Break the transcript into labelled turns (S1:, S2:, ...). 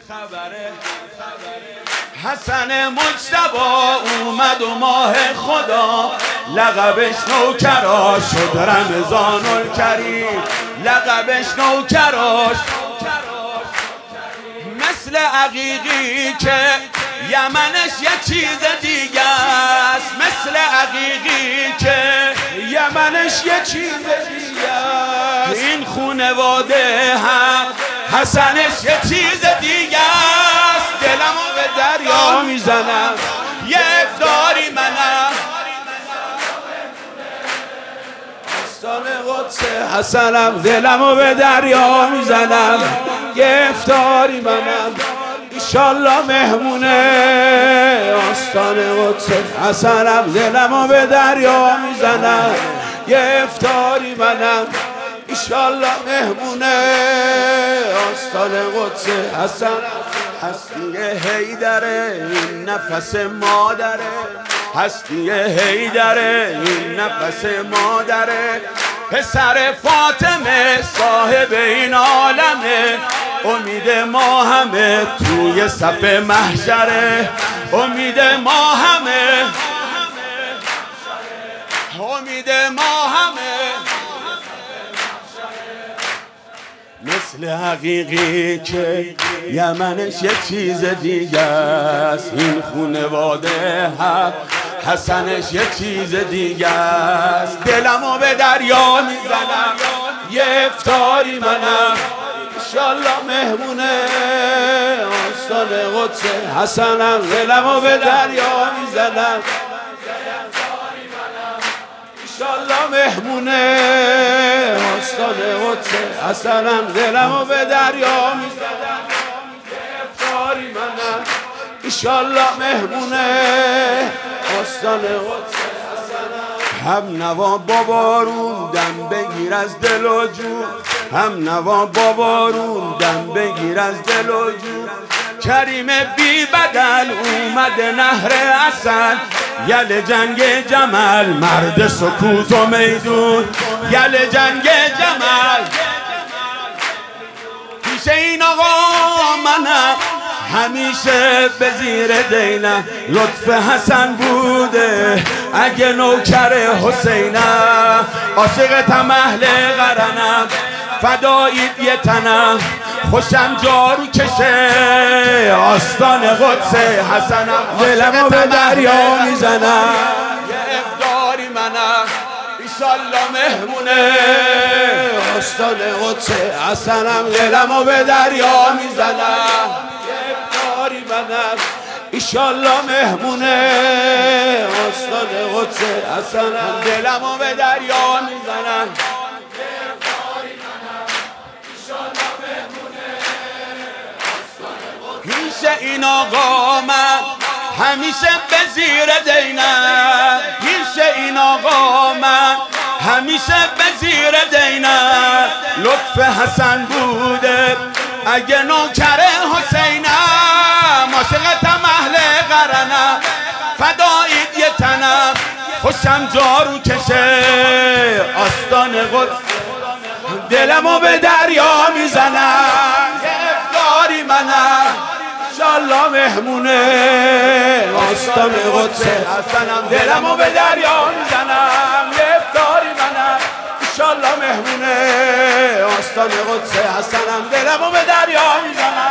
S1: حسن مجتبی اومد و ماه خدا لقبش نوکراش شد رمضان الکریم. لقبش نوکراش مثل عقیقی که یمنش یه چیز دیگه است. مثل عقیقی که
S2: یمنش یه چیز دیگه است.
S1: این خونواده هم حسنش یه چیز دیگه است. دلمو به دریا میزنم یه افطاری منم.
S2: آستان قدس حسنم دلمو به دریا میزنم یه افطاری منم. ایشالله مهمونه آستان قدس حسنم دلمو به دریا میزنم یه افطاری منم. ایشالله مهمونه آستان قدس حسنم.
S1: هستی حیدره این نفس مادره. هستی حیدره این نفس مادره. پسر فاطمه صاحب این عالمه. امید ما همه توی صف محشره. امید ما همه. امید ما همه. مثل حقیقی که یمنش یه چیز دیگه است. این خونواده هم حسنش یه چیز دیگه است. دلمو به دریا میزنم
S2: یه افطاری منم. ایشالله مهمونه آستان قدس حسنم دلمو به دریا میزنم. ایشالله مهمونه آستان قدس حسنم دلمو به دریا میزنم یه افطاری منم. ایشالله مهمونه آستان قدس حسنم.
S1: هم نوا بابارون دم بگیر از دل و جون. هم نوا بابارون دم بگیر از دل و جون. کریم بی بدل اومده نهر عسل. یل جنگ جمل مرد سکوت و میدون. یل جنگ جمل پیش این آقا منم همیشه به زیر دینم. لطف حسن بوده اگه نوکر حسینم. عاشقتم اهل قرنم فدایید یه تنم. خوشم جارو کشه آستان قدس حسنم.
S2: دلمو به دریا میزنم
S1: یه افطاری منم. ایشالله مهمونه
S2: آستان قدس حسنم دلمو به دریا میزنم یه افطاری منم. ایشالله مهمونه آستان قدس حسنم
S1: دلمو به دریا میزنم. پیش این آقا من همیشه به زیر دینم. پیش این آقا من همیشه به زیر دینم. لطف حسن بوده اگه نوکر حسینم. عاشقتم اهل قرنم فدایید یه تنم. خوشم جارو کشه آستان قدس
S2: دلمو به دریا میزنم
S1: یه افطاری منم.
S2: ایشالله مهمونه آستان قدس حسنم دلمو به دریا میزنم یه افطاری منم. ایشالله مهمونه آستان قدس حسنم دلمو به دریا میزنم